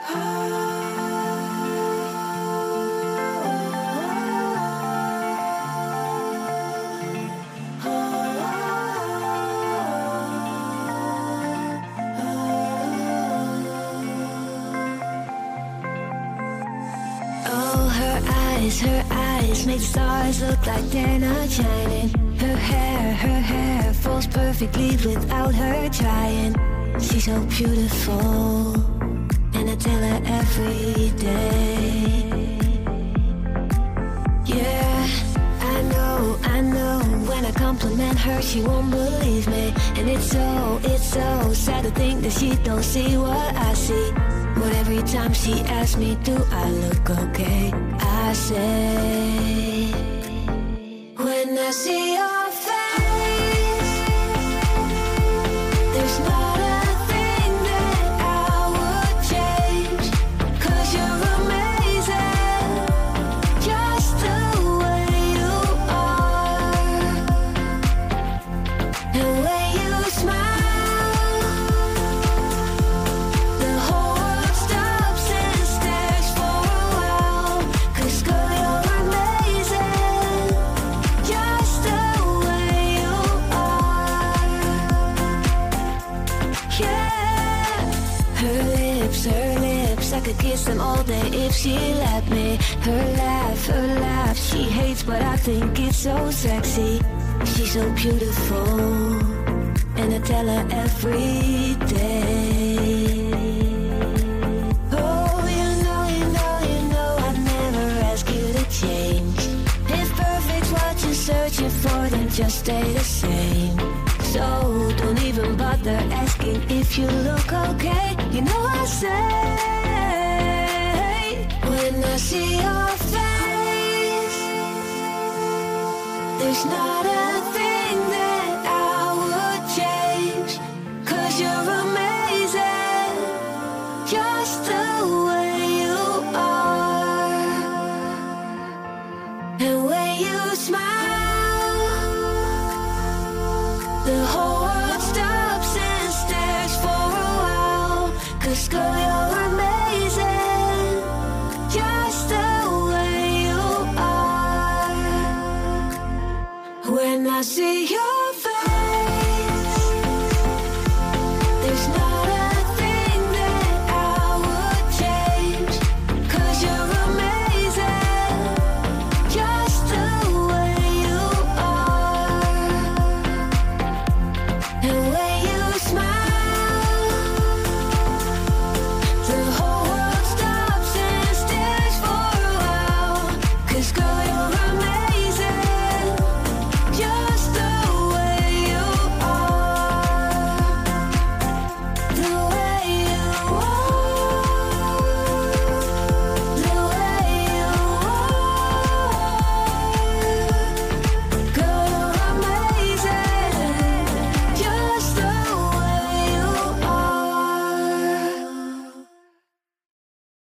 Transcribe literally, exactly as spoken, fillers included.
Her eyes make the stars look like they're not shining. Her hair, her hair falls perfectly without her trying. She's so beautiful, and I tell her every day. Yeah, I know, I know, when I compliment her she won't believe me. And it's so, it's so sad to think that she don't see what I see. But every time she asks me, do I look okay? I say, when I see your face, there's not a thing that I would change. 'Cause you're amazing, just the way you are. And when you smile, the whole world stops and stares for a while. 'Cause girl, you're amazing, just the way you are. Yeah, her lips, her lips, I could kiss them all day if she let me. Her laugh, her laugh, she hates but I think it's so sexy. She's so beautiful, and I tell her every day. Oh, you know, you know, you know I'd never ask you to change. If perfect's what you're searching for, then just stay the same. So don't even bother asking if you look okay. You know I say, when I see your face, there's not a thing that I would change. 'Cause you're amazing, just the way you are. And when you smile, the whole world stops and stares for a while. 'Cause girl, you're